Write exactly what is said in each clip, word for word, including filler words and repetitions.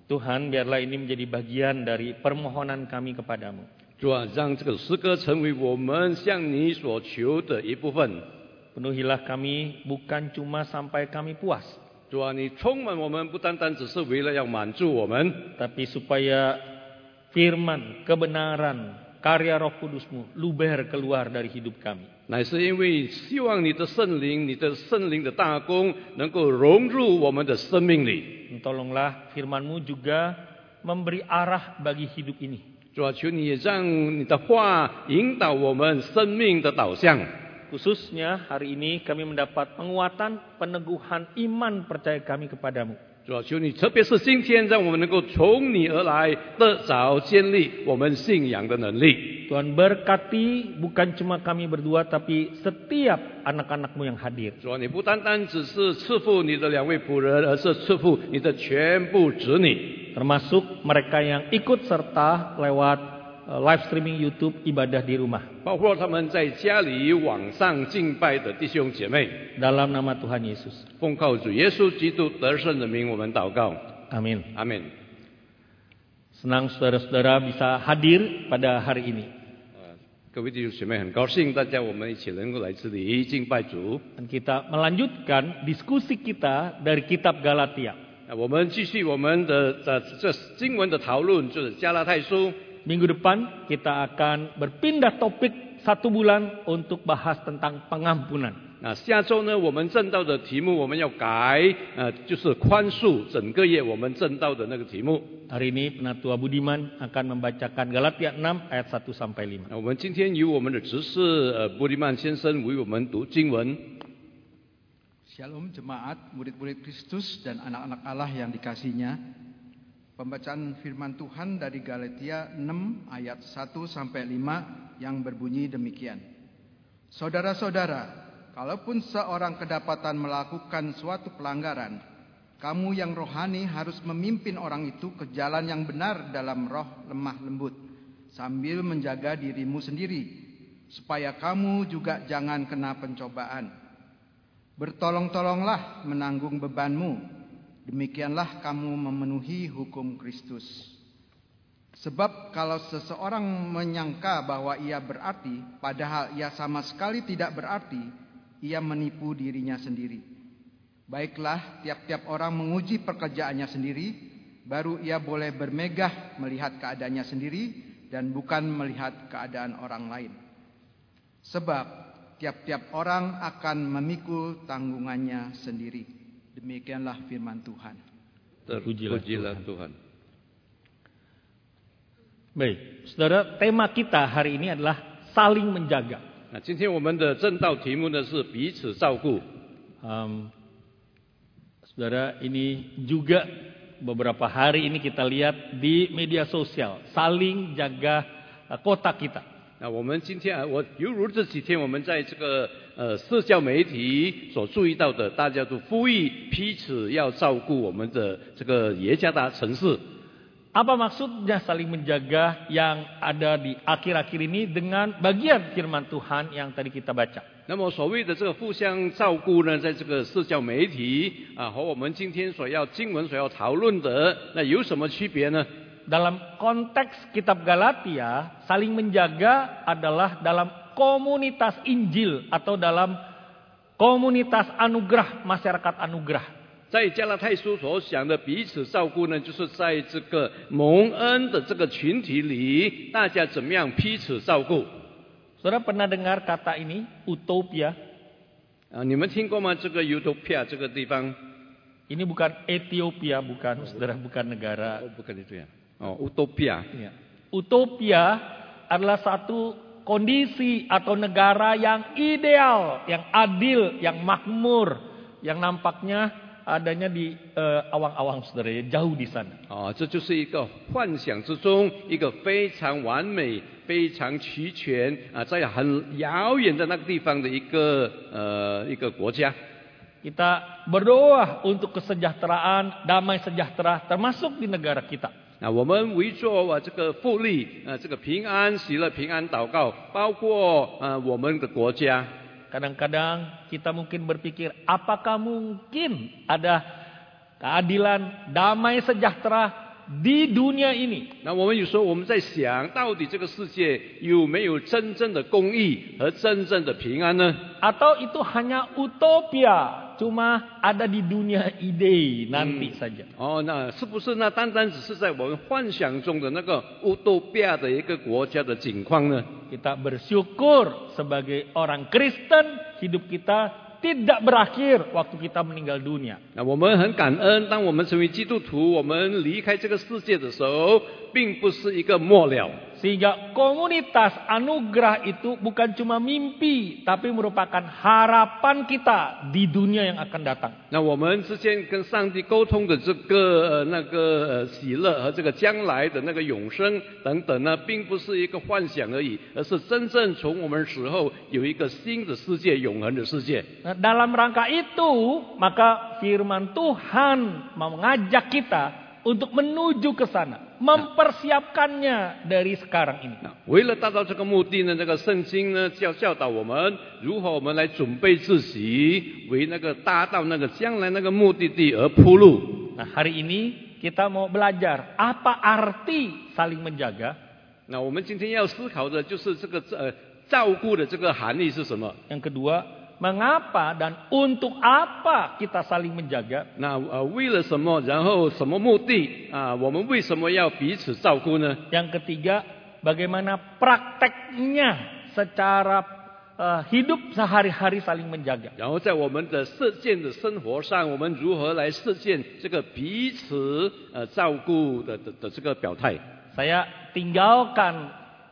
Tuhan, biarlah ini menjadi bagian dari permohonan kami kepadamu. 主啊，让这个诗歌成为我们向你所求的一部分。 Penuhilah kami bukan cuma sampai kami puas, 主啊，你充满我们，不单单只是为了要满足我们， tapi supaya firman, kebenaran, karya Roh Kudus-Mu luber keluar dari hidup kami. 乃是因为希望你的圣灵，你的圣灵的大功能够融入我们的生命里。 Tolonglah firman-Mu juga memberi arah bagi hidup ini. 主啊，求你也让你的话引导我们生命的导向。 Khususnya hari ini kami mendapat penguatan, peneguhan iman percaya kami kepadamu. 主啊，求你，特别是今天，让我们能够从你而来，得着建立我们信仰的能力。 Tuhan berkati bukan cuma kami berdua, tapi setiap anak-anak-Mu yang hadir. 主啊，你不单单只是赐福你的两位仆人，而是赐福你的全部子女， Termasuk mereka yang ikut serta lewat uh, live streaming YouTube ibadah di rumah. 包括他们在家里网上敬拜的弟兄姐妹。 Dalam nama Tuhan Yesus. 奉靠主耶稣基督得胜的名，我们祷告。 Amin. 阿门。 Senang saudara-saudara bisa hadir pada hari ini. 各位弟兄姐妹，很高兴大家我们一起能够来这里敬拜主。 Dan kita melanjutkan diskusi kita dari kitab Galatia. 我们继续我们的这这经文的讨论，就是加拉太书。 Minggu depan kita akan berpindah topik satu bulan untuk bahas tentang pengampunan. 那下周呢，我们正道的题目我们要改，呃，就是宽恕。整个月我们正道的那个题目。 Hari ini Penatua Budiman akan membacakan Galatia enam ayat satu sampai lima. 那我们今天由我们的执事呃布利曼先生为我们读经文。 Shalom jemaat, murid-murid Kristus dan anak-anak Allah yang dikasihinya. Pembacaan firman Tuhan dari Galatia enam ayat satu sampai lima yang berbunyi demikian. Saudara-saudara, kalaupun seorang kedapatan melakukan suatu pelanggaran, kamu yang rohani harus memimpin orang itu ke jalan yang benar dalam roh lemah lembut, sambil menjaga dirimu sendiri, supaya kamu juga jangan kena pencobaan. Bertolong-tolonglah menanggung bebanmu, demikianlah kamu memenuhi hukum Kristus. Sebab kalau seseorang menyangka bahwa ia berarti, padahal ia sama sekali tidak berarti, ia menipu dirinya sendiri. Baiklah, tiap-tiap orang menguji pekerjaannya sendiri, baru ia boleh bermegah melihat keadaannya sendiri dan bukan melihat keadaan orang lain. Sebab tiap-tiap orang akan memikul tanggungannya sendiri. Demikianlah firman Tuhan. Terpujilah Tuhan. Tuhan. Baik, saudara, tema kita hari ini adalah saling menjaga. 那今天我们的正道题目呢是彼此照顾。 Um, saudara, ini juga beberapa hari ini kita lihat di media sosial, saling jaga uh, kota kita. 那我们今天啊，我犹如这几天我们在这个呃社交媒体所注意到的，大家都呼吁彼此要照顾我们的这个耶加达城市。 Apa maksudnya saling menjaga yang ada di akhir-akhir ini dengan bagian firman Tuhan yang tadi kita baca? 那么所谓的这个互相照顾呢，在这个社交媒体啊和我们今天所要经文所要讨论的，那有什么区别呢？ Dalam konteks kitab Galatia, saling menjaga adalah dalam komunitas Injil atau dalam komunitas anugerah, masyarakat anugerah. 在加拉太书所讲的彼此照顾呢，就是在这个蒙恩的这个群体里，大家怎么样彼此照顾？ Saudara pernah dengar kata ini, utopia? 啊，你们听过吗？这个 Utopia 这个地方？ Ini bukan Ethiopia, bukan, saudara, bukan negara. Oh, bukan itu ya. Oh, Utopia. Ya. Utopia adalah satu kondisi atau negara yang ideal, yang adil, yang makmur, yang nampaknya adanya di awang-awang, uh, saudara, ya, jauh di sana. 哦，这就是一个幻想之中，一个非常完美、非常齐全啊，在很遥远的那个地方的一个呃一个国家。 Kita berdoa untuk kesejahteraan, damai sejahtera, termasuk di negara kita. 那我们为做啊这个复利啊这个平安喜乐平安祷告，包括啊我们的国家。 Kadang-kadang kita mungkin berpikir, apakah mungkin ada keadilan, damai sejahtera di dunia ini. 那我们有时候我们在想，到底这个世界有没有真正的公义和真正的平安呢？ Atau itu hanya utopia, cuma ada di dunia ide nanti saja. 哦，那是不是那单单只是在我们幻想中的那个乌托比亚的一个国家的景况呢？ Kita bersyukur sebagai orang Kristen, hidup kita tidak berakhir waktu kita meninggal dunia. 那我们很感恩，当我们成为基督徒，我们离开这个世界的时候，并不是一个末了。 Sehingga komunitas anugerah itu bukan cuma mimpi, tapi merupakan harapan kita di dunia yang akan datang. 那我们之间跟上帝沟通的这个呃那个呃喜乐和这个将来的那个永生等等呢，并不是一个幻想而已，而是真正从我们死后有一个新的世界，永恒的世界。 Nah, dalam rangka itu, maka firman Tuhan mengajak kita untuk menuju ke sana, mempersiapkannya dari sekarang ini. 为了达到这个目的呢，这个圣经呢教教导我们如何我们来准备自己，为那个达到那个将来那个目的地而铺路。 Nah, hari ini kita mau belajar apa arti saling menjaga. 那我们今天要思考的就是这个呃照顾的这个含义是什么？ Yang kedua, mengapa dan untuk apa kita saling menjaga? 那呃为了什么，然后什么目的啊？我们为什么要彼此照顾呢？ Yang ketiga, bagaimana prakteknya secara uh, hidup sehari-hari saling menjaga. 然后在我们的实践的生活上，我们如何来实践这个彼此呃照顾的的的这个表态？ Saya tinggalkan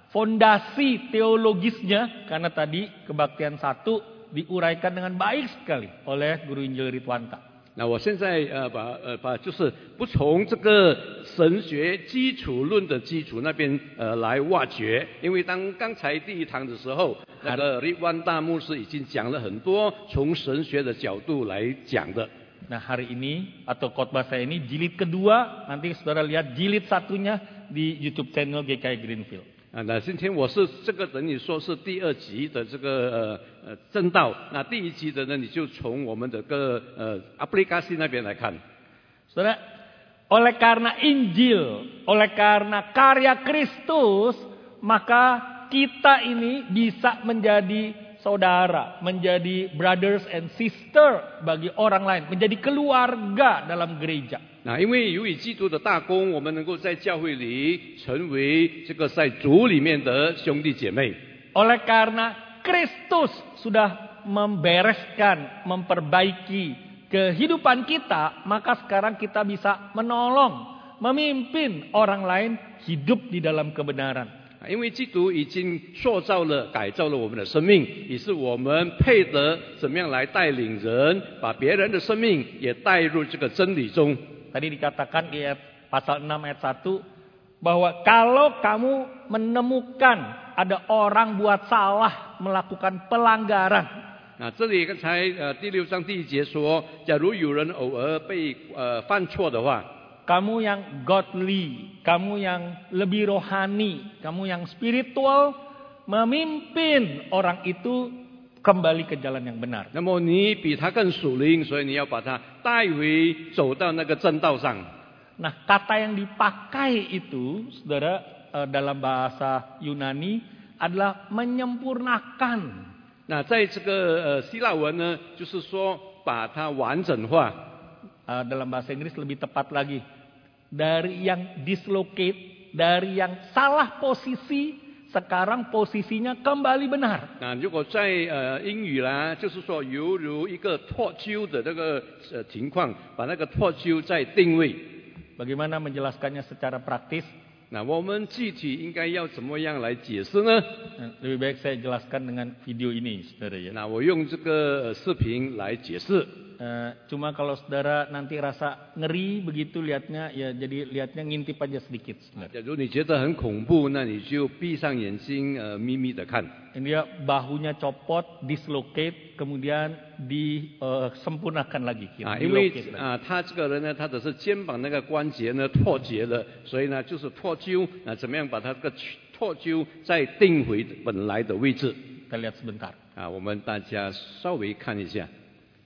fondasi teologisnya karena tadi kebaktian satu diuraikan dengan baik sekali oleh Guru Injil Ridwanta. 那我现在呃把呃把就是不从这个神学基础论的基础那边呃来挖掘，因为当刚才第一堂的时候，那个Ridwanta牧师已经讲了很多从神学的角度来讲的。 Nah, hari ini atau khotbah saya ini jilid kedua, nanti saudara lihat jilid satunya di YouTube channel G K I Greenfield. 啊，那今天我是这个等于说是第二集的这个呃呃正道，那第一集的呢，你就从我们的个呃 aplikasi 那边来看。 Saudara, oleh karena Injil, oleh karena karya Kristus, maka kita ini bisa menjadi saudara, menjadi brothers and sister bagi orang lain, menjadi keluarga dalam gereja. 那因为由于基督的大功，我们能够在教会里成为这个在主里面的兄弟姐妹。 Oleh karena Kristus sudah membereskan, memperbaiki kehidupan kita, maka sekarang kita bisa menolong, memimpin orang lain hidup di dalam kebenaran. 因为基督已经塑造了、改造了我们的生命，也是我们配得怎么样来带领人，把别人的生命也带入这个真理中。 Tadi dikatakan di ayat, pasal enam ayat satu bahwa kalau kamu menemukan ada orang buat salah melakukan pelanggaran. 那这里刚才呃第六章第一节说，假如有人偶尔被呃犯错的话， Kamu yang godly, kamu yang lebih rohani, kamu yang spiritual, memimpin orang itu kembali ke jalan yang benar. 那么你比他更属灵，所以你要把他带回走到那个正道上。 Nah, kata yang dipakai itu, saudara, dalam bahasa Yunani adalah menyempurnakan. 那在这个呃希腊文呢，就是说把它完整化。 Uh, dalam bahasa Inggris lebih tepat lagi, dari yang dislocate, dari yang salah posisi, sekarang posisinya kembali benar. 那如果在呃英语啦，就是说犹如一个脱臼的这个呃情况，把那个脱臼再定位。 Bagaimana menjelaskannya secara praktis? 那我们具体应该要怎么样来解释呢？ Lebih baik saya jelaskan dengan video ini, saudara ya. 那我用这个视频来解释。 Uh, cuma kalau saudara nanti rasa ngeri begitu lihatnya, ya jadi lihatnya ngintip aja sedikit. 假如你觉得很恐怖，那你就闭上眼睛，呃，眯眯的看。 Dia bahunya copot, dislocate, kemudian disempurnakan lagi. 啊，因为啊，他这个人呢，他的是肩膀那个关节呢脱节了，所以呢就是脱臼，那怎么样把他这个脱臼再定回本来的位置？ Kita lihat sebentar. 啊，我们大家稍微看一下。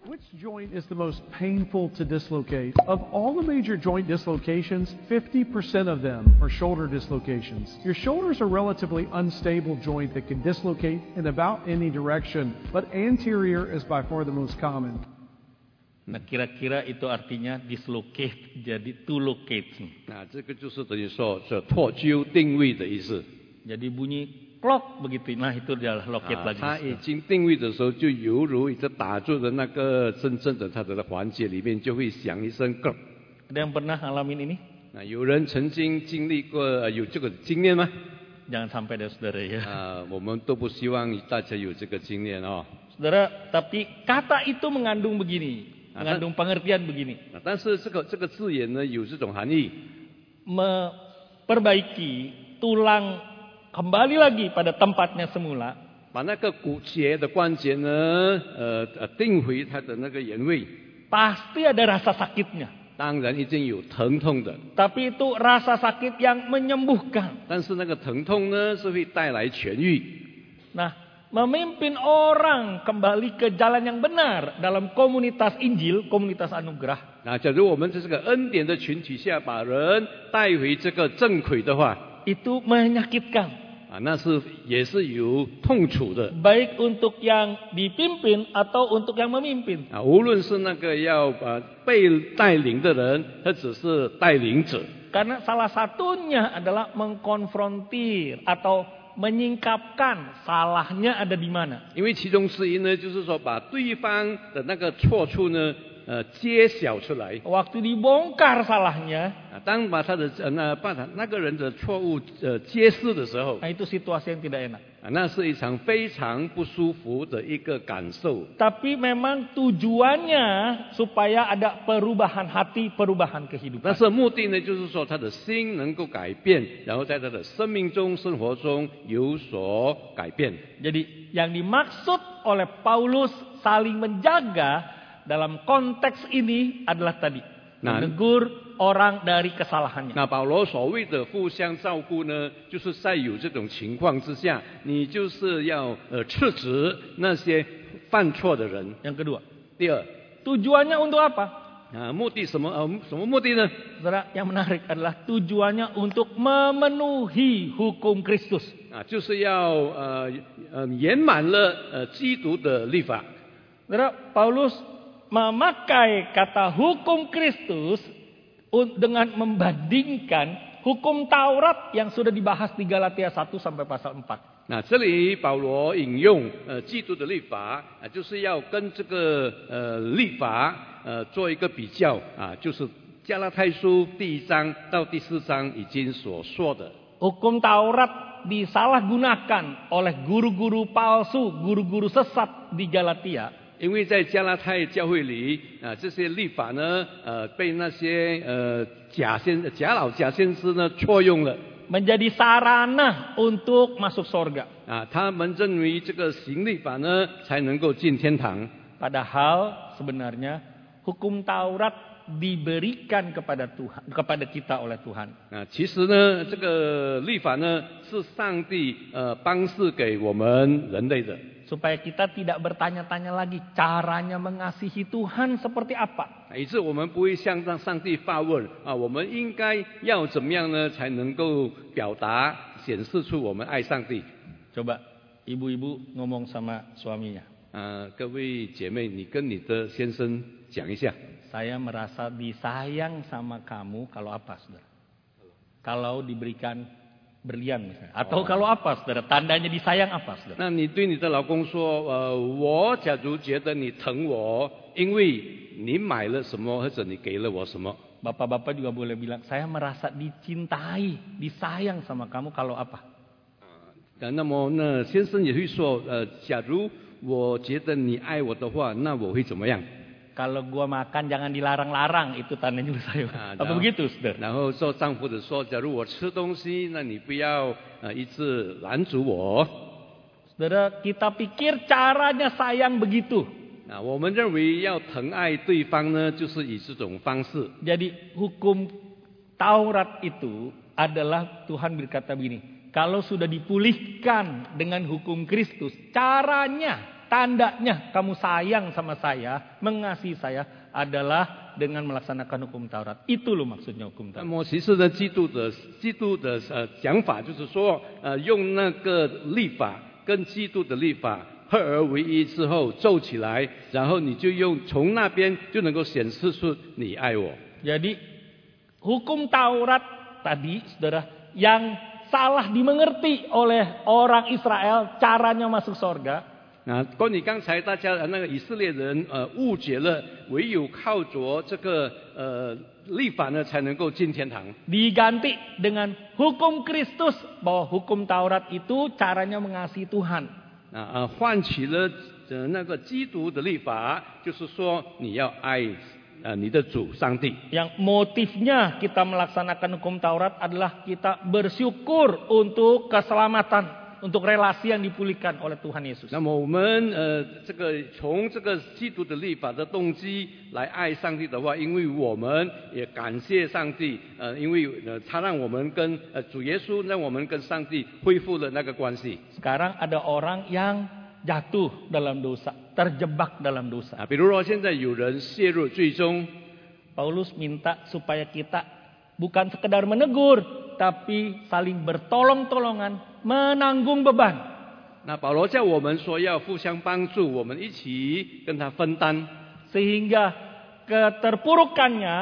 Which joint is the most painful to dislocate? Of all the major joint dislocations, fifty percent of them are shoulder dislocations. Your shoulders are a relatively unstable joint that can dislocate in about any direction, but anterior is by far the most common. Nah, kira-kira itu artinya dislocate jadi to locate. 那这个就是等于说是脱臼定位的意思。 Jadi bunyi klok begitu. Nah, itu adalah locate 啊， lagi. 它已经定位的时候，就犹如一直打住的那个真正的它的环节里面，就会响一声 “咯”。 Ada yang pernah ngalamin ini? 那有人曾经经历过、呃、有这个经验吗？ Jangan sampai ada saudara ya. 啊，我们都不希望大家有这个经验哦。 Saudara, tapi kata itu mengandung begini, mengandung pengertian begini. 啊，但是这个这个字眼呢，有这种含义， Memperbaiki tulang kembali lagi pada tempatnya semula. 把那个骨节的关节呢，呃呃，定回它的那个原位。 Pasti ada rasa sakitnya. 当然一定有疼痛的， Tapi itu rasa sakit yang menyembuhkan. 但是那个疼痛呢，是会带来痊愈。 Nah, memimpin orang kembali ke jalan yang benar dalam komunitas Injil, komunitas anugerah. 那假如我们在这个恩典的群体下，把人带回这个正轨的话， Itu menyakitkan. 啊，那是也是有痛楚的。 Baik untuk yang dipimpin atau untuk yang memimpin. 啊，无论是那个要呃被带领的人，或者是带领者， Karena salah satunya adalah mengkonfrontir atau menyingkapkan salahnya ada di mana. 因为其中之一呢，就是说把对方的那个错处呢，呃，揭晓出来。 Waktu dibongkar salahnya, 啊，当把他的呃那把他那个人的错误呃揭示的时候， nah itu situasi yang tidak enak. 啊，那是一场非常不舒服的一个感受。 Tapi memang tujuannya supaya ada perubahan hati, perubahan 但 kehidupan. 是目的呢，就是说他的心能够改变，然后在他的生命中、生活中有所改变。 Jadi yang dimaksud oleh Paulus saling menjaga dalam konteks ini adalah tadi, Nah. menegur orang dari kesalahannya. 那保罗所谓的互相照顾呢，就是在有这种情况之下，你就是要呃斥责那些犯错的人。 Yang kedua, 第二， tujuannya untuk apa? 啊，目的什么？呃，什么目的呢？ Saudara, yang menarik adalah tujuannya untuk memenuhi hukum Kristus. 啊，就是要呃呃圆满了呃基督的律法。 Saudara, Paulus memakai kata hukum Kristus un- dengan membandingkan hukum Taurat yang sudah dibahas di Galatia satu sampai pasal empat. 那这里保罗引用呃基督的律法啊，就是要跟这个呃律法呃做一个比较啊，就是加拉太书第一章到第四章已经所说的。 Hukum Taurat disalahgunakan oleh guru-guru palsu, guru-guru sesat di Galatia. 因为在加拉太教会里啊，这些律法呢，呃，被那些呃假先假老假先知呢错用了。 Menjadi sarana untuk masuk sorga. 啊，他们认为这个行律法呢才能够进天堂。 Padahal sebenarnya hukum Taurat diberikan kepada Tuhan, kepada kita oleh Tuhan. 啊，其实呢，这个律法呢是上帝呃颁赐给我们人类的。 Supaya kita tidak bertanya-tanya lagi caranya mengasihi Tuhan seperti apa. 以致我们不会向上上帝发问啊，我们应该要怎么样呢，才能够表达显示出我们爱上帝？ Coba ibu-ibu ngomong sama suaminya. 啊，各位姐妹，你跟你的先生讲一下。 Saya merasa disayang sama kamu kalau apa, saudara? Kalau diberikan berlian misalnya. Atau kalau apa, saudara? Tandanya disayang apa, saudara? 那你对你的老公说，呃，我假如觉得你疼我，因为你买了什么或者你给了我什么。 Bapak-bapak juga boleh bilang, saya merasa dicintai, disayang sama kamu kalau apa? 啊，那么那先生也会说，呃，假如我觉得你爱我的话，那我会怎么样？ Kalau gua makan jangan dilarang-larang, itu tandanya lu sayang. Ah, Apa dah. begitu, saudara? 然后做丈夫的说，假如我吃东西，那你不要呃一直拦阻我。 Saudara, kita pikir caranya sayang begitu. 啊，我们认为要疼爱对方呢，就是以这种方式。 Jadi hukum Taurat itu adalah Tuhan berkata begini, kalau sudah dipulihkan dengan hukum Kristus, caranya, tandanya kamu sayang sama saya, mengasihi saya adalah dengan melaksanakan hukum Taurat. Itu loh maksudnya hukum 那 Taurat. 么其实呢，基督的基督的呃讲法就是说，呃，用那个律法跟基督的律法合而为一之后奏起来，然后你就用从那边就能够显示出你爱我。 Jadi hukum Taurat tadi, saudara, yang salah dimengerti oleh orang Israel caranya masuk surga. 那关于刚才大家那个以色列人呃误解了，唯有靠着这个呃律法呢才能够进天堂。 Diganti dengan hukum Kristus, bahwa hukum Taurat itu caranya mengasihi Tuhan. 啊啊，换取了呃那个基督的律法，就是说你要爱呃你的主上帝。 Yang motifnya kita melaksanakan hukum Taurat adalah kita bersyukur untuk keselamatan, untuk relasi yang dipulihkan oleh Tuhan Yesus. 那么我们呃这个从这个基督的律法的动机来爱上帝的话，因为我们也感谢上帝，呃，因为呃他让我们跟呃主耶稣让我们跟上帝恢复了那个关系。 Sekarang ada orang yang jatuh dalam dosa, terjebak dalam dosa. 啊，比如说现在有人陷入最终， Paulus minta supaya kita bukan sekedar menegur, tapi saling bertolong-tolongan menanggung beban. 那保罗叫我们说要互相帮助，我们一起跟他分担。 Sehingga keterpurukannya,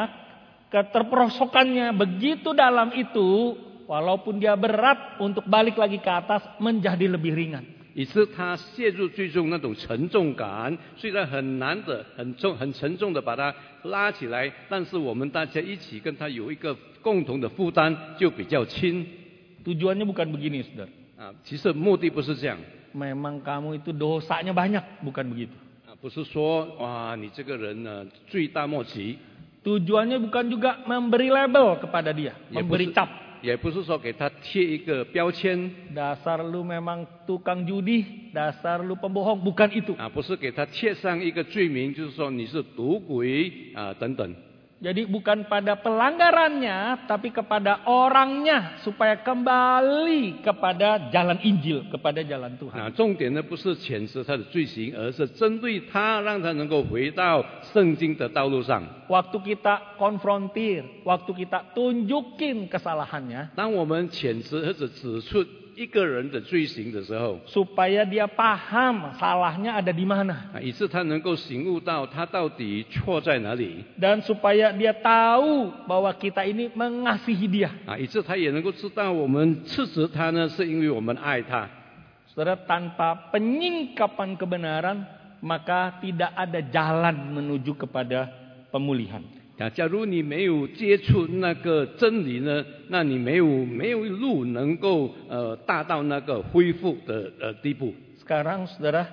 keterperosokannya begitu dalam itu, walaupun dia berat untuk balik lagi ke atas menjadi lebih ringan. 以致他陷入最终那种沉重感，虽然很难的、很重、很沉重的把他拉起来，但是我们大家一起跟他有一个共同的负担，就比较轻。 Tujuannya bukan begini, saudara. 啊，其实目的不是这样， Memang kamu itu dosanya banyak, bukan begitu. 啊，不是说哇你这个人呢罪大莫及， Tujuannya bukan juga memberi label kepada dia, Ya, memberi betul. cap. 也不是说给他贴一个标签， Dasar lu memang tukang judi, dasar lu pembohong, bukan itu. 啊，不是给他贴上一个罪名，就是说你是赌鬼啊等等。 Jadi bukan pada pelanggarannya, tapi kepada orangnya supaya kembali kepada jalan Injil, kepada jalan Tuhan. 那重点呢不是谴责他的罪行，而是针对他，让他能够回到圣经的道路上。 Waktu kita konfrontir, waktu kita tunjukin kesalahannya, 当我们谴责或者指出一个人的罪行的时候， supaya dia paham salahnya ada di mana. 啊，以致他能够醒悟到他到底错在哪里， Dan supaya dia tahu bahwa kita ini mengasihi dia. 啊，以致他也能够知道我们斥责他呢，是因为我们爱他。 Saudara, tanpa penyingkapan kebenaran, maka tidak ada jalan menuju kepada pemulihan. 啊，假如你没有接触那个真理呢，那你没有没有路能够呃达到那个恢复的呃地步。 Sekarang saudara,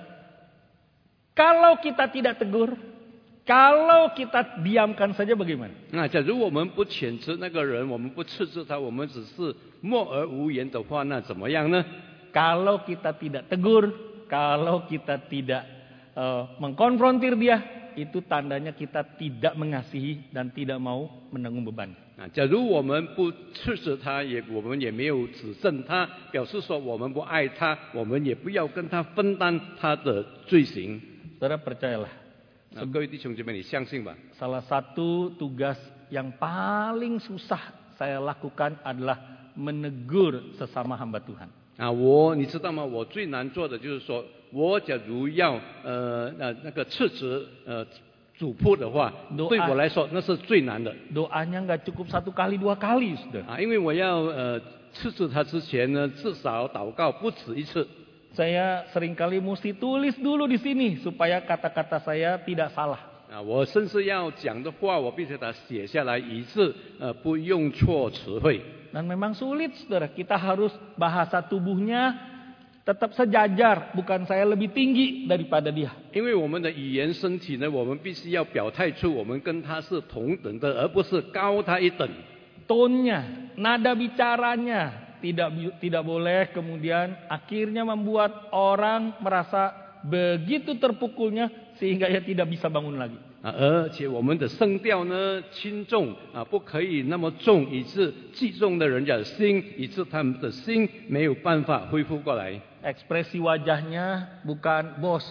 kalau kita tidak tegur, kalau kita diamkan saja bagaimana? 那假如我们不谴责那个人，我们不斥责他，我们只是默而无言的话，那怎么样呢？ Kalau kita tidak tegur, kalau kita tidak uh, mengkonfrontir dia, itu tandanya kita tidak mengasihi dan tidak mau menanggung beban. 啊，假如我们不斥责他，也我们也没有指正他，表示说我们不爱他，我们也不要跟他分担他的罪行。 Saudara percayalah, 那各位弟兄姐妹，你相信吧？ salah satu tugas yang paling susah saya lakukan adalah menegur sesama hamba Tuhan. 啊，我你知道吗？我最难做的就是说，我假如要呃那那个斥责呃主仆的话， Doa. 对我来说那是最难的 Doanya nggak cukup satu kali dua kali, saudara. 啊，因为我要呃斥责他之前呢，至少祷告不止一次。 Saya seringkali mesti tulis dulu di sini supaya kata-kata saya tidak salah. 啊，我甚至要讲的话，我必须把它写下来，以致呃不用错词汇。 Dan memang sulit, saudara. Kita harus bahasa tubuhnya tetap sejajar, bukan saya lebih tinggi daripada dia. 因为我们的语言身体呢，我们必须要表态出我们跟他是同等的，而不是高他一等。 Tone-nya, nada bicaranya tidak tidak boleh kemudian akhirnya membuat orang merasa begitu terpukulnya sehingga ia tidak bisa bangun lagi. 啊，而且我们的声调呢轻重啊，不可以那么重，以致击中了人家的心，以致他们的心没有办法恢复过来。 Ekspresi wajahnya bukan bos,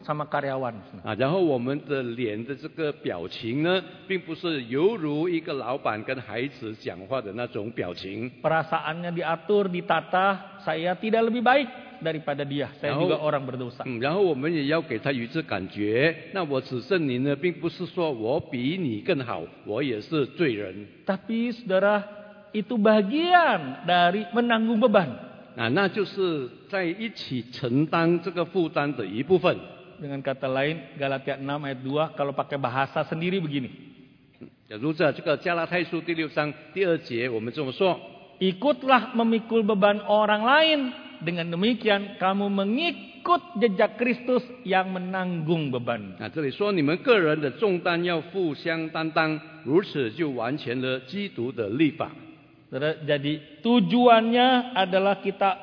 sama karyawan. 啊，然后我们的脸的这个表情呢，并不是犹如一个老板跟孩子讲话的那种表情。 Perasaannya diatur, ditata, saya tidak lebih baik daripada dia. Saya Oh. juga orang berdosa. 嗯，然后我们也要给他一致感觉。那我指证你呢，并不是说我比你更好，我也是罪人。 Tapi saudara, itu bagian dari menanggung beban. 啊，那就是在一起承担这个负担的一部分。 Dengan kata lain, Galatia enam ayat dua, kalau pakai bahasa sendiri begini. 假如在这个加拉太书第六章第二节，我们这么说。 Ikutlah memikul beban orang lain. Dengan demikian, kamu mengikut jejak Kristus yang menanggung beban. 啊，这里说你们个人的重担要互相担当，如此就完全了基督的律法。 Jadi tujuannya adalah kita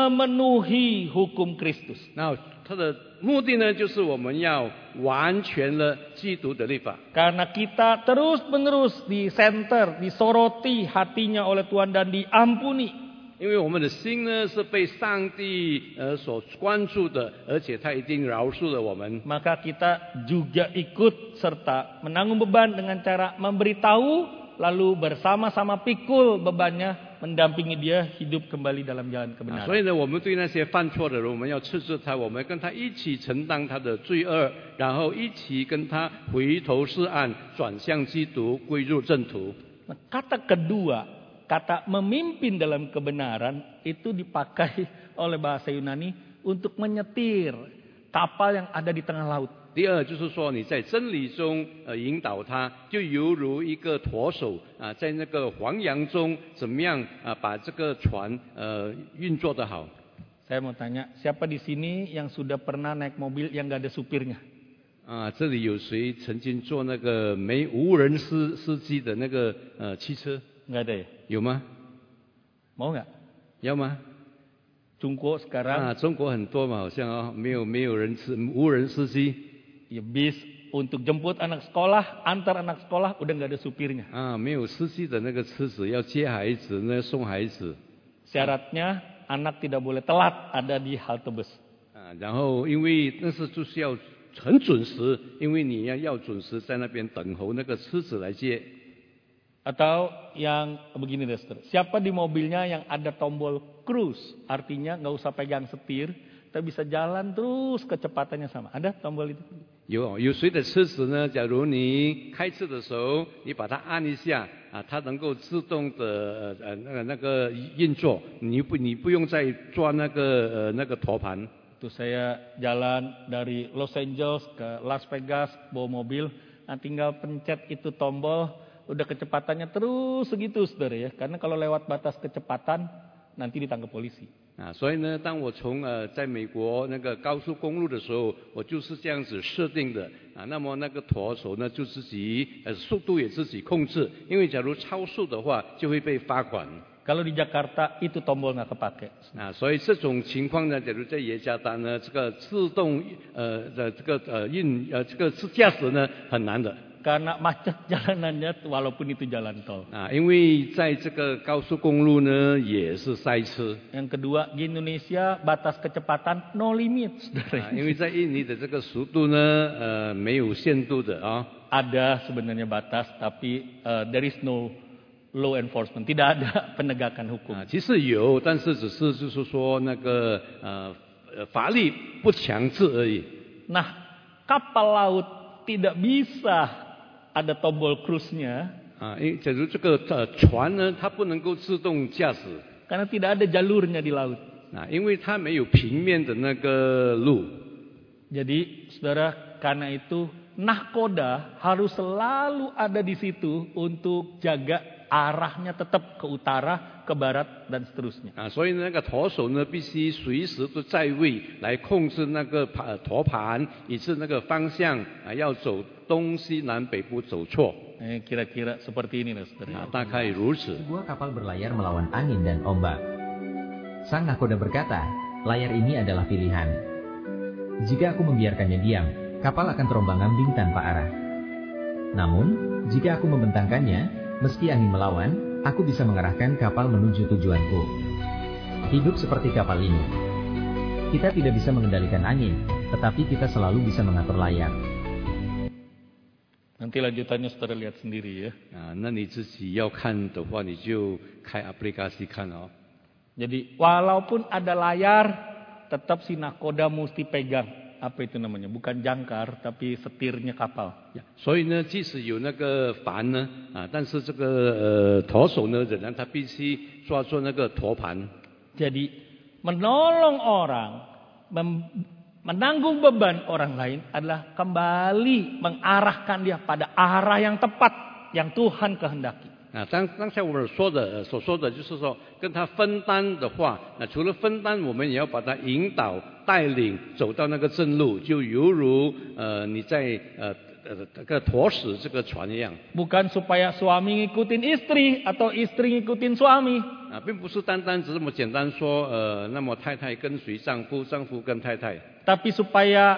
memenuhi hukum Kristus. 那它的目的呢，就是我们要完全了基督的律法。 Karena kita terus-menerus disenter, disoroti hatinya oleh Tuhan dan diampuni. 因为我们的心呢是被上帝呃所关注的，而且他已经饶恕了我们。 Maka kita juga ikut serta menanggung beban dengan cara memberitahu, lalu bersama-sama pikul bebannya, mendampingi dia hidup kembali dalam jalan 啊， kebenaran. 所以呢，我们对那些犯错的人，我们要斥责他，我们跟他一起承担他的罪恶，然后一起跟他回头是岸，转向基督，归入正途。 Nah, kata kedua, kata memimpin dalam kebenaran itu dipakai oleh bahasa Yunani untuk menyetir kapal yang ada di tengah laut. 第二就是说，你在真理中呃引导他，就犹如一个舵手啊，在那个黄洋中怎么样啊把这个船呃运作得好。 Saya mau tanya, siapa di sini yang sudah pernah naik mobil yang gak ada supirnya? 啊，这里有谁曾经坐那个没无人司司机的那个呃汽车？ Nggak ada ya? 有吗？ Mau nggak? 要吗？ Cungko sekarang 啊，中国很多嘛，好像哦，没有没有人司无人司机。 ya bis untuk jemput anak sekolah, antar anak sekolah udah nggak ada supirnya. 啊，没有司机的那个车子要接孩子呢，送孩子。 Syaratnya anak tidak boleh telat ada di halte bus. 啊，然后因为那是就是要很准时，因为你要要准时在那边等候那个车子来接。 Atau yang begini deh, saudara. Siapa di mobilnya yang ada tombol cruise, artinya nggak usah pegang setir, kita bisa jalan terus kecepatannya sama. Ada tombol itu? 有有谁的车子呢？假如你开车的时候，你把它按一下啊，它能够自动的呃呃那个那个运作，你不你不用再抓那个呃那个陀盘。 Itu saya jalan dari Los Angeles ke Las Vegas bawa mobil, nah tinggal pencet itu tombol, udah kecepatannya terus segitu, saudara ya. Karena kalau lewat batas kecepatan nanti ditangkap polisi. 啊，所以呢，当我从呃在美国那个高速公路的时候，我就是这样子设定的啊。那么那个舵手呢，就自己呃速度也自己控制，因为假如超速的话，就会被罚款。 Kalau di Jakarta itu tombol nggak kepake. 啊，所以这种情况呢，假如在耶加达呢，这个自动呃的这个呃运呃这个自驾驶呢很难的。 Karena macet jalanannya walaupun itu jalan tol. 啊，因为在这个高速公路呢也是塞车。 Yang kedua, di Indonesia batas kecepatan no limit, 啊， saudara. 因为在印尼的这个速度呢，呃，没有限度的啊。 Ada sebenarnya batas, tapi uh, there is no law enforcement, tidak ada penegakan hukum. 啊，其实有，但是只是就是说那个呃呃法律不强制而已。 Nah, kapal laut tidak bisa ada tombol cruise-nya 啊，因为假如这个呃船呢，它不能够自动驾驶。 karena tidak ada jalurnya di laut. 啊，因为它没有平面的那个路。 Jadi, saudara, karena itu nahkoda harus selalu ada di situ untuk jaga arahnya tetap ke utara, ke barat dan seterusnya. 啊，所以那个舵手呢，必须随时都在位来控制那个盘舵盘，以致那个方向啊要走东西南北不走错。 Eh, kira-kira seperti ini, saudara. 啊，大概如此。 Sebuah kapal berlayar melawan angin dan ombak. Sang nahkoda berkata, layar ini adalah pilihan. Jika aku membiarkannya diam, kapal akan terombang-ambing tanpa arah. Namun, jika aku membentangkannya, meski angin melawan, aku bisa mengarahkan kapal menuju tujuanku. Hidup seperti kapal ini. Kita tidak bisa mengendalikan angin, tetapi kita selalu bisa mengatur layar. Nanti lanjutannya saudara lihat sendiri ya. 啊，那你自己要看的话，你就开 aplikasi 看哦。 Jadi walaupun ada layar, tetap si nakoda mesti pegang. Apa itu namanya? Bukan jangkar, tapi setirnya kapal. 所以呢，即使有那个帆呢，啊，但是这个呃舵手呢，仍然他必须抓住那个舵盘。 Jadi menolong orang, mem- menanggung beban orang lain adalah kembali mengarahkan dia pada arah yang tepat yang Tuhan kehendaki. 啊，刚刚才我们说的、呃、所说的就是说，跟他分担的话，那除了分担，我们也要把他引导、带领走到那个正路，就犹如呃你在呃呃那个驮使这个船一样。 Bukan supaya suami ngikutin istri atau istri ngikutin suami. 啊，并不是单单只这么简单说，呃，那么太太跟随丈夫，丈夫跟太太。 Tapi supaya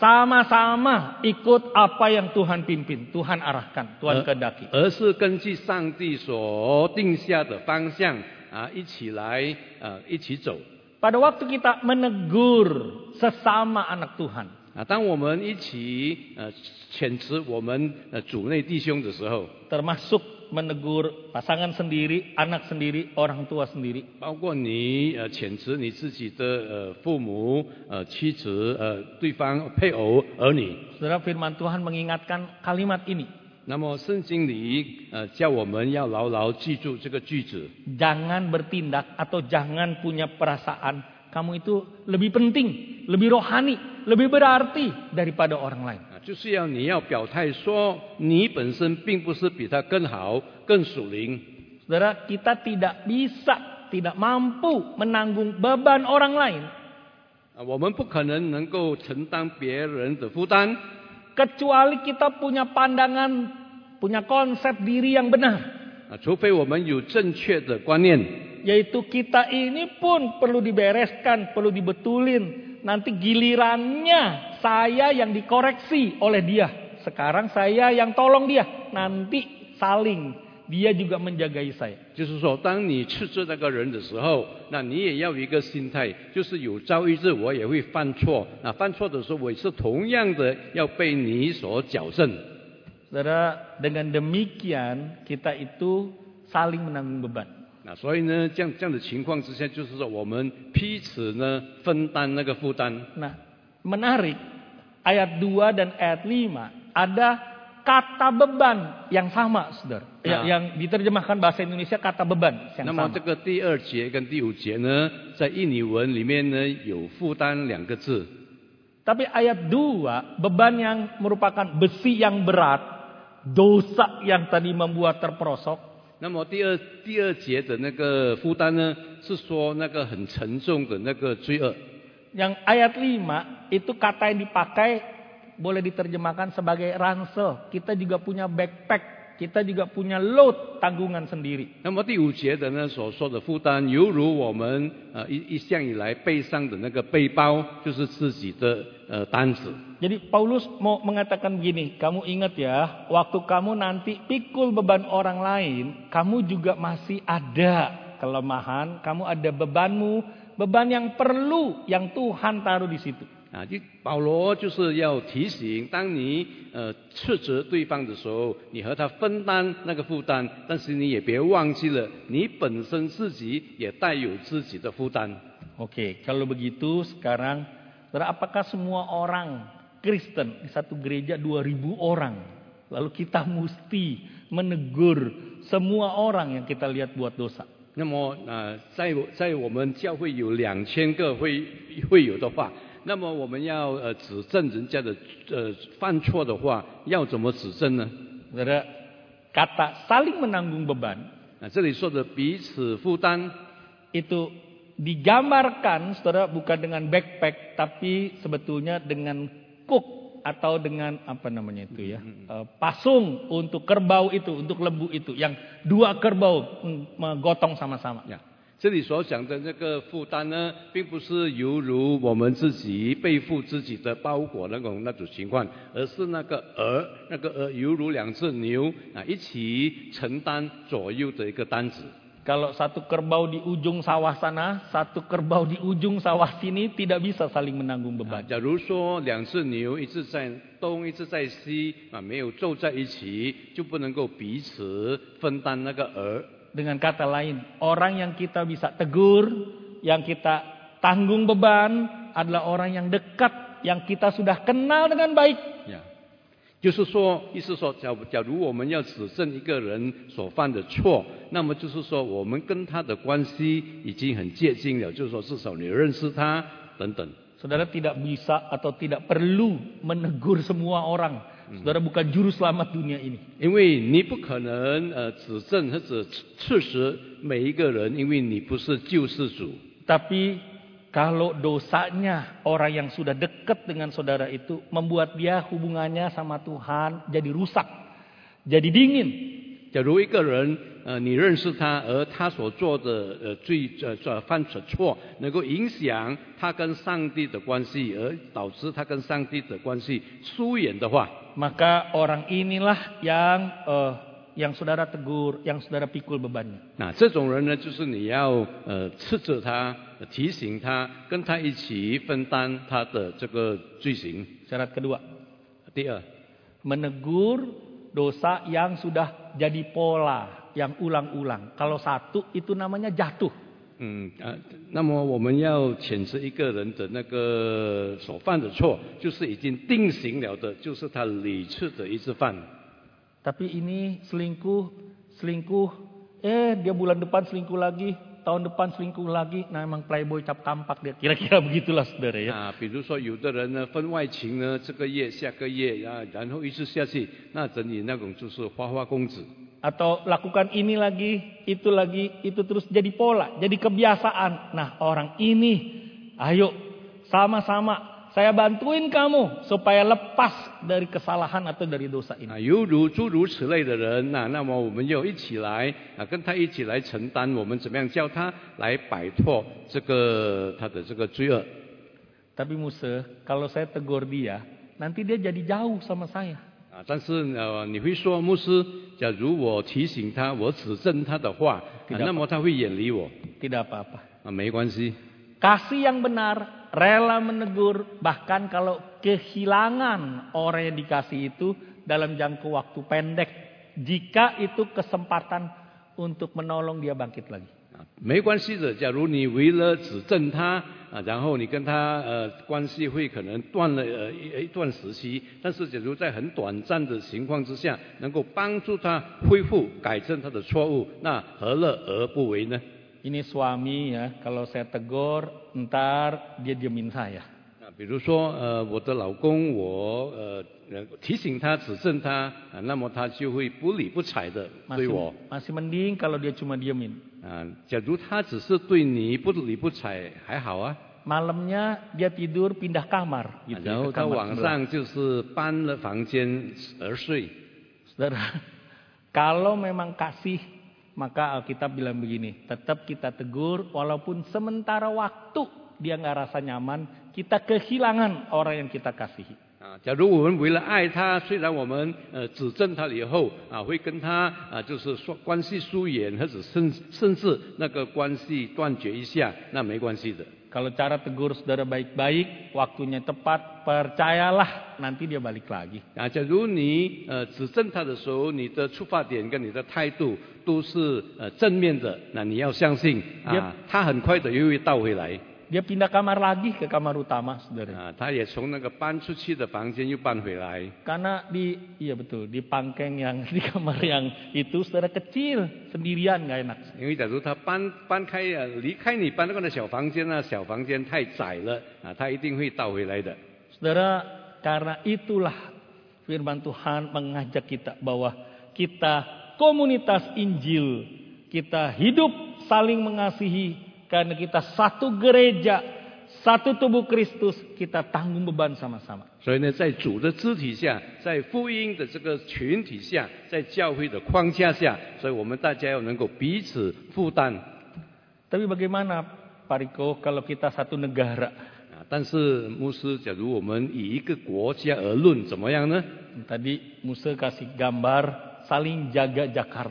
sama-sama ikut apa yang Tuhan pimpin, Tuhan arahkan, Tuhan kehendaki. 而是根据上帝所定下的方向啊，一起来啊，一起走。 Pada waktu kita menegur sesama anak Tuhan, 啊，当我们一起呃谴责我们呃主内弟兄的时候， termasuk menegur pasangan sendiri, anak sendiri, orang tua sendiri. 包括你呃谴责你自己的呃父母、呃妻子、呃对方配偶、儿女。 Saudara, firman Tuhan mengingatkan kalimat ini. 那么圣经里呃叫我们要牢牢记住这个句子。 Jangan bertindak atau jangan punya perasaan kamu itu lebih penting, lebih rohani, lebih berarti daripada orang lain. 啊，就是要你要表态说，你本身并不是比他更好、更属灵。 Saudara, kita tidak bisa, tidak mampu menanggung beban orang lain 啊，我们不可能能够承担别人的负担， kecuali kita punya pandangan, punya konsep diri yang benar. 啊，除非我们有正确的观念。 Yaitu kita ini pun perlu dibereskan, perlu dibetulin. Nanti gilirannya saya yang dikoreksi oleh dia. Sekarang saya yang tolong dia. Nanti saling, dia juga menjagai saya. 就是说，当你斥责那个人的时候，那你也要有一个心态，就是有朝一日我也会犯错。那犯错的时候，我也是同样的要被你所矫正。 Saudara, dengan demikian kita itu saling menanggung beban. 那所以呢，这样这样的情况之下，就是说我们彼此呢分担那个负担。 Nah, menarik ayat dua dan ayat lima ada kata beban yang sama, saudara. Ya, Nah. yang diterjemahkan bahasa Indonesia kata beban yang 那么 sama. 这个第二节跟第五节呢，在印尼文里面呢有负担两个字。 Tapi ayat dua, beban yang merupakan besi yang berat, dosa yang tadi membuat terperosok. 那么第二第二节的那个负担呢，是说那个很沉重的那个罪恶。 Yang ayat lima itu kata yang dipakai boleh diterjemahkan sebagai ransel. Kita juga punya backpack, kita juga punya load tanggungan sendiri. 那么第五节的呢所说的负担，犹如我们呃一一向以来背上的那个背包，就是自己的呃担子。 Jadi Paulus mau mengatakan begini, kamu ingat ya, waktu kamu nanti pikul beban orang lain, kamu juga masih ada kelemahan, kamu ada bebanmu, beban yang perlu, yang Tuhan taruh di situ. 啊，就保罗就是要提醒，当你呃斥责对方的时候，你和他分担那个负担，但是你也别忘记了，你本身自己也带有自己的负担。 Oke, kalau begitu sekarang, saudara, apakah semua orang Kristen di satu gereja dua ribu orang, lalu kita mesti menegur semua orang yang kita lihat buat dosa? 那么呃，在在我们教会有两千个会会友的话，那么我们要呃指正人家的呃犯错的话，要怎么指正呢？ Saudara, kata saling menanggung beban 啊，这里说的彼此负担， itu digambarkan, saudara, bukan dengan backpack, tapi sebetulnya dengan kuk atau dengan apa namanya itu ya, uh, pasung untuk kerbau itu, untuk lembu itu, yang dua kerbau menggotong sama-sama. 呀，这里所讲的那个负担呢，并不是犹如我们自己背负自己的包裹那种那种情况，而是那个鹅，那个鹅犹如两只牛啊，一起承担左右的一个担子。 Kalau satu kerbau di ujung sawah sana, satu kerbau di ujung sawah sini tidak bisa saling menanggung 啊， beban. 假如说两只牛一直在东一直在西啊，没有皱在一起，就不能够彼此分担那个饵。 Dengan kata lain, orang yang kita bisa tegur, yang kita tanggung beban adalah orang yang dekat, yang kita sudah kenal dengan baik. 呀，就是说，意思说，假假如我们要指正一个人所犯的错，那么就是说，我们跟他的关系已经很接近了，就是说，至少你认识他等等。 Saudara tidak bisa atau tidak perlu menegur semua orang. Saudara bukan juru selamat dunia ini. 因为你不可能呃指正或者刺实每一个人，因为你不是救世主。 Tapi kalau dosanya orang yang sudah dekat dengan saudara itu membuat dia hubungannya sama Tuhan jadi rusak, jadi dingin. 假如一个人呃你认识他，而他所做的呃罪呃呃犯的错能够影响他跟上帝的关系，而导致他跟上帝的关系疏远的话， Maka orang inilah yang uh, yang saudara tegur, yang saudara pikul bebannya. 那这种人呢，就是你要呃斥责他，提醒他，跟他一起分担他的这个罪行。 Syarat kedua, 第二， menegur dosa yang sudah jadi pola, yang ulang-ulang. Kalau satu itu namanya jatuh. 嗯啊，那么我们要谴责一个人的那个所犯的错，就是已经定型了的，就是他屡次的一直犯。 Tapi ini selingkuh, selingkuh, eh dia bulan depan selingkuh lagi, tahun depan selingkuh lagi. Nah emang playboy cap tampak dia. Kira-kira begitulah saudara ya. 啊，比如说有的人呢分外情呢，这个月下个月啊，然后一直下去，那整理那种就是花花公子。 Atau lakukan ini lagi, itu lagi, itu terus jadi pola, jadi kebiasaan. Nah orang ini, ayo sama-sama saya bantuin kamu supaya lepas dari kesalahan atau dari dosa ini. 啊，犹如诸如此类的人，那那么我们就一起来啊，跟他一起来承担，我们怎么样叫他来摆脱这个他的这个罪恶。 Tapi Musa, kalau saya tegur dia, nanti dia jadi jauh sama saya. 啊，但是呃，你会说牧师，假如我提醒他，我指正他的话，啊、那么他会远离我。 Tidak apa-apa. 啊，没关系。 Kasih yang benar, rela menegur, bahkan kalau kehilangan orang yang dikasih itu dalam jangka waktu pendek, jika itu kesempatan untuk menolong dia bangkit lagi. 没关系的，假如你为了指正他啊，然后你跟他呃关系会可能断了呃一一段时期，但是假如在很短暂的情况之下，能够帮助他恢复、改正他的错误，那何乐而不为呢？ Ini suami ya, kalau saya tegur, ntar dia diemin saya. 啊，比如说呃我的老公，我呃呃提醒他、指正他啊，那么他就会不理不睬的对 Masih, 我。 masih mending kalau dia cuma diemin. 啊，假如他只是对你不理不睬，还好啊。 Malamnya dia tidur pindah kamar, gitu 然 ya, 后 ke 他 kamar 晚 sebelah. 上就是搬了房间而睡。 Saudara, kalau memang kasih, maka Alkitab bilang begini, tetap kita tegur walaupun sementara waktu dia nggak rasa nyaman, kita kehilangan orang yang kita kasihi. 啊，假如我们为了爱他，虽然我们呃指正他了以后啊，会跟他啊就是说关系疏远，或者甚甚至那个关系断绝一下，那没关系的。 Kalau cara tegur saudara baik-baik, waktunya tepat, percayalah nanti dia balik lagi. 啊，假如你呃指正他的时候，你的出发点跟你的态度都是呃正面的，那你要相信啊，他很快的又会倒回来。 Dia pindah kamar lagi ke kamar utama, saudara. 啊，他也从那个搬出去的房间又搬回来。 Karena di, iya betul, di pangkeng yang di kamar yang itu saudara kecil, sendirian nggak enak. 因为假如他搬搬开啊，离开你搬那个小房间呢，小房间太窄了啊，他一定会倒回来的。 Saudara, karena itulah firman Tuhan mengajak kita bahwa kita komunitas Injil, kita hidup saling mengasihi. Karena kita satu gereja, satu tubuh Kristus, kita tanggung beban sama-sama. 所以呢，在主的肢体下，在福音的这个群体下，在教会的框架下，所以我们大家要能够彼此负担。 Tapi bagaimana, Pak Riko, kalau kita satu negara? 啊，但是牧师，假如我们以一个国家而论，怎么样呢？ Tadi Musa kasih gambar saling jaga Jakarta.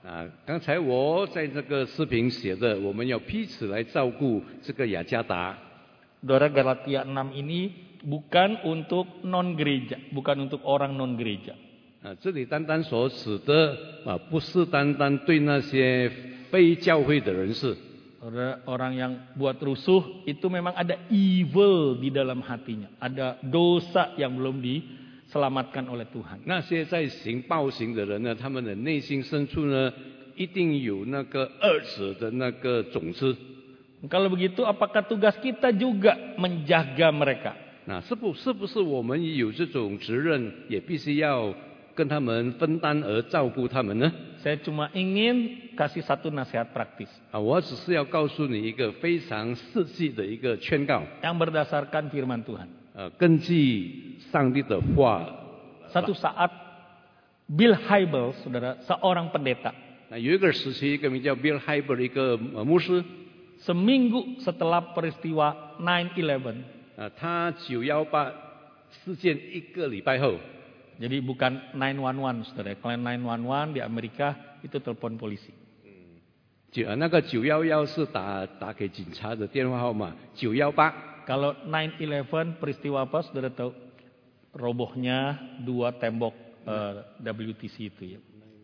啊，刚才我在这个视频写的，我们要彼此来照顾这个雅加达。 Saudara, Galatia enam ini bukan untuk non gereja, bukan untuk orang non gereja. 啊，这里单单所指的啊，不是单单对那些非教会的人士。 Saudara, orang yang buat rusuh itu memang ada evil di dalam hatinya, ada dosa yang belum diselamatkan oleh Tuhan. 那些在行暴行的人呢，他们的内心深处呢，一定有那个恶者的那个种子。 Kalau begitu, apakah tugas kita juga menjaga mereka? 那是不是不是我们也有这种责任，也必须要跟他们分担而照顾他们呢？ Saya cuma ingin kasih satu nasihat praktis. 啊，我只是要告诉你一个非常实际的一个劝告。 Yang berdasarkan firman Tuhan. 呃，根据上帝的话。 Satu saat Bill Hybels, saudara, seorang pendeta. 那有一个时期，一个名叫 Bill Hybels 一个牧师。 Seminggu setelah peristiwa nine eleven. 啊，他九一八事件一个礼拜后。 Jadi bukan nine one one, saudara. Kalau nine one one di Amerika itu telepon polisi. 嗯，九那个九一一是打打给警察的电话号码，九一八。 Kalau nine eleven peristiwa apa, saudara tahu? Robohnya dua tembok uh, W T C itu ya.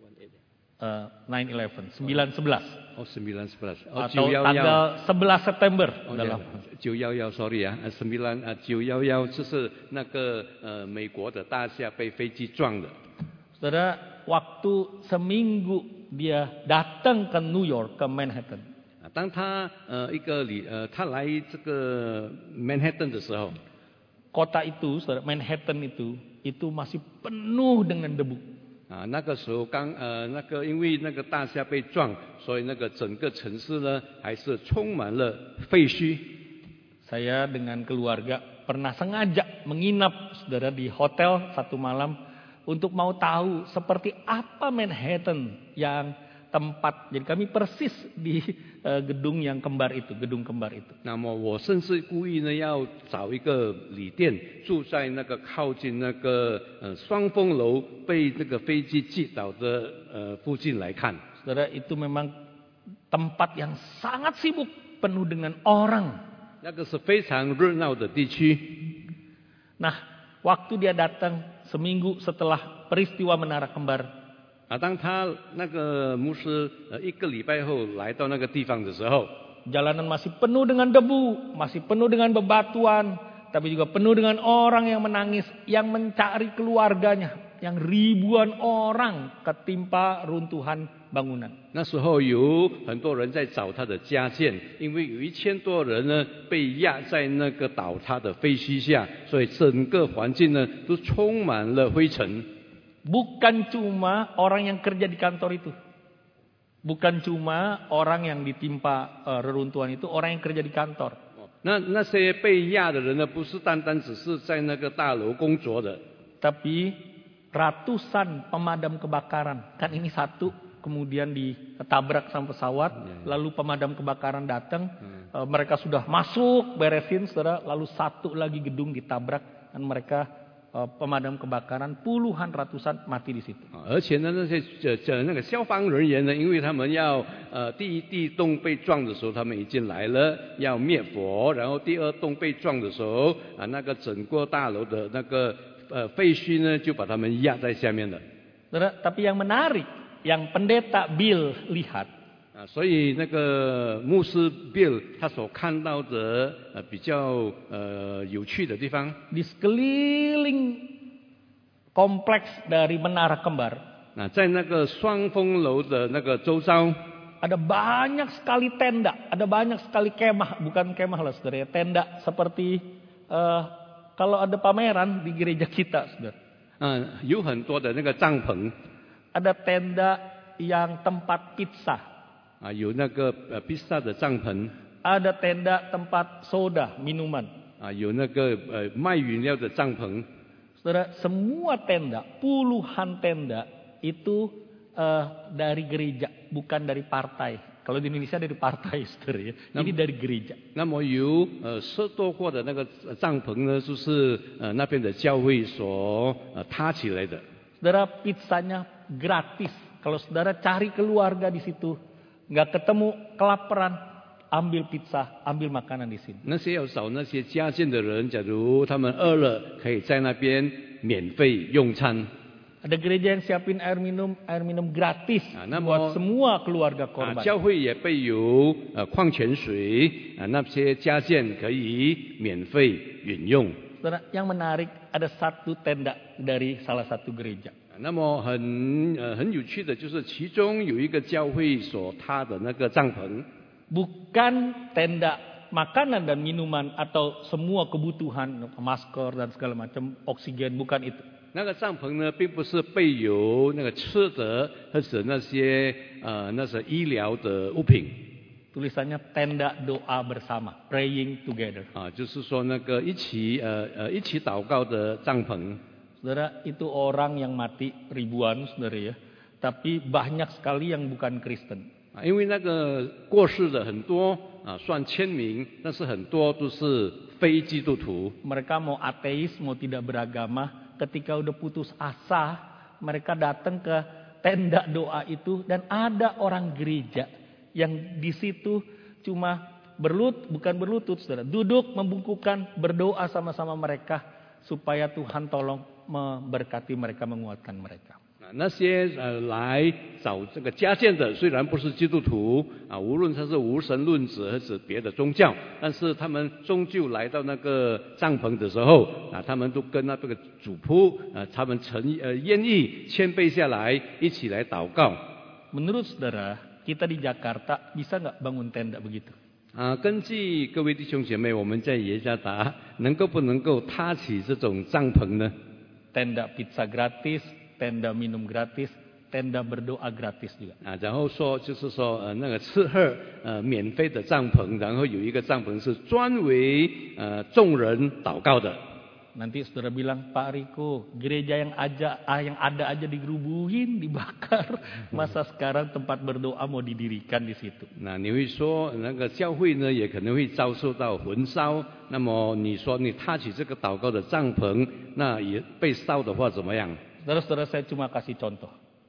Uh, nine eleven, sembilan sebelas. Oh, sembilan sebelas. Oh, atau tanggal sebelas September. Oh, dalam. 九一一 sorry 啊，sembilan 啊九一一就是那个呃美国的大厦被飞机撞的。 Saudara, waktu seminggu dia datang ke New York, ke Manhattan. 啊，当他呃一个礼呃他来这个 Manhattan 的时候， kota itu, saudara, Manhattan itu, itu masih penuh dengan debu. 啊，那个时候刚呃那个因为那个大厦被撞，所以那个整个城市呢还是充满了废墟。 Saya dengan keluarga pernah sengaja menginap, saudara, di hotel satu malam untuk mau tahu seperti apa Manhattan yang tempat. Jadi kami persis di uh, gedung yang kembar itu, gedung kembar itu. 那么我甚至故意呢要找一个旅店，住在那个靠近那个呃双峰楼被这个飞机击倒的呃附近来看。 Saudara, itu memang tempat yang sangat sibuk, penuh dengan orang. 那个是非常热闹的地区。 Nah, waktu dia datang seminggu setelah peristiwa Menara Kembar. 啊，当他那个牧师呃一个礼拜后来到那个地方的时候， Jalanan masih penuh dengan debu, masih penuh dengan bebatuan, tapi juga penuh dengan orang yang menangis, yang mencari keluarganya, yang ribuan orang ketimpa runtuhan bangunan. 那时候有很多人在找他的家眷，因为有一千多人呢被压在那个倒塌的废墟下，所以整个环境呢都充满了灰尘。 Bukan cuma orang yang kerja di kantor itu. Bukan cuma orang yang ditimpa uh, reruntuhan itu, orang yang kerja di kantor. 那那些被压的人呢，不是单单只是在那个大楼工作的， Tapi ratusan pemadam kebakaran. Kan ini satu, kemudian ditabrak sama pesawat, lalu pemadam kebakaran datang, uh, mereka sudah masuk, beresin, saudara, lalu satu lagi gedung ditabrak dan mereka uh, pemadam kebakaran puluhan ratusan mati di situ. 而且呢，那些这这那个消防人员呢，因为他们要呃第一第一栋被撞的时候，他们已经来了要灭火，然后第二栋被撞的时候啊，那个整个大楼的那个呃废墟呢，就把他们压在下面了。 Saudara, tapi yang menarik, yang pendeta Bill lihat, 啊，所以那个牧师 Bill 他所看到的呃比较呃有趣的地方， di sekeliling kompleks dari Menara Kembar 啊，在那个双峰楼的那个周遭， ada banyak sekali tenda, ada banyak sekali kemah, bukan kemah lah saudara ya, tenda seperti uh, kalau ada pameran di gereja kita, saudara. 嗯、有很多的那个帐篷， Ada tenda yang tempat pizza, 啊，有那个呃披萨的帐篷， ada tenda tempat soda, minuman. 啊，有那个呃卖饮料的帐篷， Saudara, semua tenda, puluhan tenda itu uh, dari gereja, bukan dari partai. Kalau di Indonesia dari partai, saudara ya. Ini dari gereja. 那么有呃十多个的那个帐篷呢，就是呃那边的教会所呃搭起来的。 Saudara, pizzanya gratis Kalau saudara cari keluarga di situ, nggak ketemu, kelaparan, ambil pizza, ambil makanan di sini. 那些要找那些家眷的人，假如他们饿了，可以在那边免费用餐。 Ada gereja yang siapin air minum, air minum gratis Ah, nama- buat semua keluarga 啊， korban. 教会也备有呃矿泉水啊，那些家眷可以免费饮用。 Saudara, yang menarik ada satu tenda dari salah satu gereja. 啊那么很呃很有趣的就是，其中有一个教会所他的那个帐篷， Bukan tenda makanan dan minuman atau semua kebutuhan, masker dan segala macam, oksigen, bukan itu. 那个帐篷呢，并不是备有那个吃的或者那些呃那些医疗的物品 Tulisannya tenda doa bersama, praying together. 啊，就是说那个一起呃呃一起祷告的帐篷。 Saudara, itu orang yang mati ribuan, saudara ya. Tapi banyak sekali yang bukan Kristen. 啊，因为那个过世的很多啊，算千名，但是很多都是非基督徒。 Mereka mau ateis, mau tidak beragama, ketika udah putus asa, mereka datang ke tenda doa itu dan ada orang gereja yang di situ cuma berlut, bukan berlutut, saudara, duduk membungkukkan, berdoa sama-sama mereka supaya Tuhan tolong memberkati mereka, menguatkan mereka. 啊，那些呃来找这个家眷的，虽然不是基督徒啊，无论他是无神论者还是别的宗教，但是他们终究来到那个帐篷的时候啊，他们都跟那个主仆啊，他们诚呃愿意谦卑下来，一起来祷告。 Menurut saudara, kita di Jakarta bisa nggak bangun tenda begitu? 啊，根据各位弟兄姐妹，我们在耶加达能够不能够搭起这种帐篷呢？ Tenda pizza gratis, tenda minum gratis, tenda berdoa gratis juga. 啊，然后说就是说呃那个吃喝呃免费的帐篷，然后有一个帐篷是专为呃众人祷告的。 Nanti saudara bilang, Pak Riko, gereja yang aja ah, yang ada aja digerubuhin, dibakar. Masa sekarang tempat berdoa mau didirikan di situ? 那你会说那个教会呢也可能会遭受到焚烧，那么你说你搭起这个祷告的帐篷，那也被烧的话怎么样？ Saudara-saudara, saya cuma kasih contoh.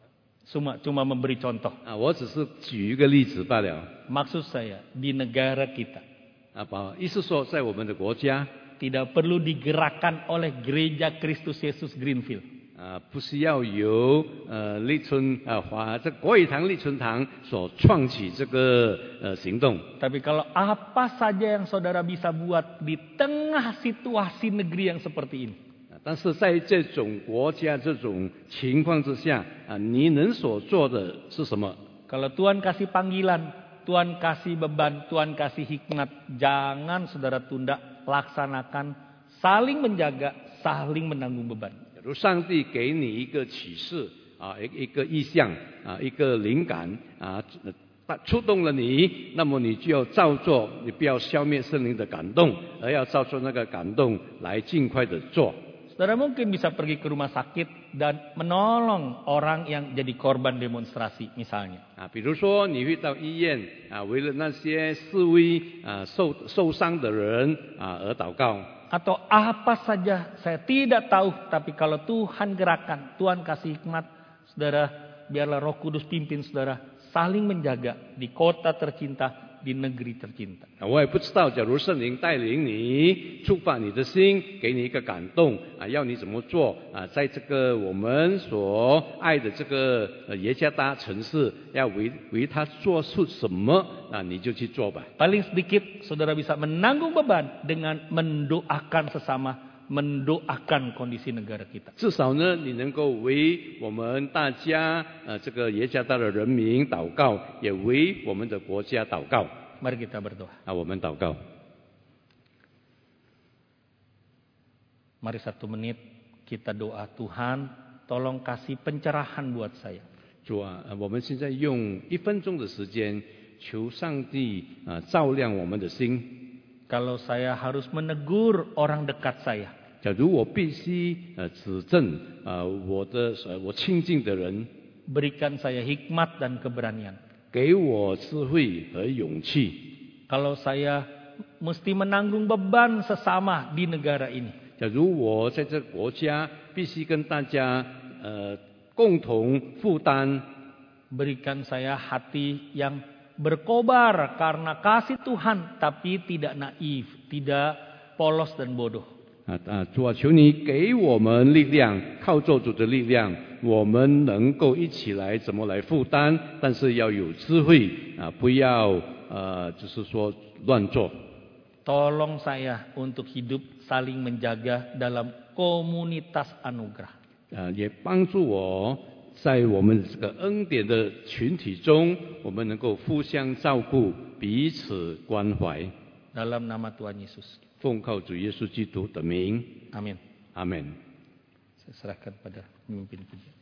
Cuma cuma memberi contoh. 啊，我只是举一个例子罢了。 Maksud saya, di negara kita 啊，把意思说在我们的国家 tidak perlu digerakkan oleh gereja Kristus Yesus Greenfield. 啊，不是要由呃立春啊华这国语堂立春堂所创起这个呃行动。 Tapi kalau apa saja yang saudara bisa buat di tengah situasi negeri yang seperti ini, 但是在这种国家这种情况之下啊，你能所做的是什么？ kalau Tuhan kasih panggilan, Tuhan kasih beban, Tuhan kasih hikmat, jangan saudara tunda, laksanakan, saling menjaga, saling menanggung beban. 假如上帝给你一个启示啊，一一个意向啊，一个灵感啊，触动了你，那么你就要照做，你不要消灭圣灵的感动，而要照做那个感动来尽快的做。 Saudara mungkin bisa pergi ke rumah sakit dan menolong orang yang jadi korban demonstrasi misalnya. 啊，比如说你会到医院啊，为了那些示威啊受受伤的人啊而祷告。 Atau apa saja saya tidak tahu, tapi kalau Tuhan gerakan, Tuhan kasih hikmat, saudara, biarlah Roh Kudus pimpin saudara saling menjaga di kota tercinta, di negeri tercinta. 啊，我也不知道，假如圣灵带领你，触发你的心，给你一个感动啊，要你怎么做啊？在这个我们所爱的这个呃耶加达城市，要为为他做出什么啊？你就去做吧。 Paling sedikit saudara bisa menanggung beban dengan mendoakan sesama, mendoakan kondisi negara kita. 至少呢，你能够为我们大家呃这个耶加达的人民祷告，也为我们的国家祷告。 Mari kita berdoa. 啊，我们祷告。 Mari satu menit kita doa, Tuhan tolong kasih pencerahan buat saya. 主啊，呃我们现在用一分钟的时间，求上帝啊照亮我们的心。 Kalau saya harus menegur orang dekat saya, 假如我必须呃指正啊、呃、我的呃我亲近的人， berikan saya hikmat dan keberanian. 给我智慧和勇气。 Kalau saya mesti menanggung beban sesama di negara ini, 假如我在这个国家必须跟大家呃共同负担， berikan saya hati yang berkobar karena kasih Tuhan, tapi tidak naif, tidak polos dan bodoh. 啊啊，主啊，求你给我们力量，靠做主的力量，我们能够一起来怎么来负担，但是要有智慧啊，不要呃，就是说乱做。 Tolong saya untuk hidup saling menjaga dalam komunitas anugerah. 啊，也帮助我在我们这个恩典的群体中，我们能够互相照顾，彼此关怀。 Dalam nama Tuhan Yesus. 奉靠主耶稣基督的名， Amin. Amin. Saya serahkan pada pemimpin pujian.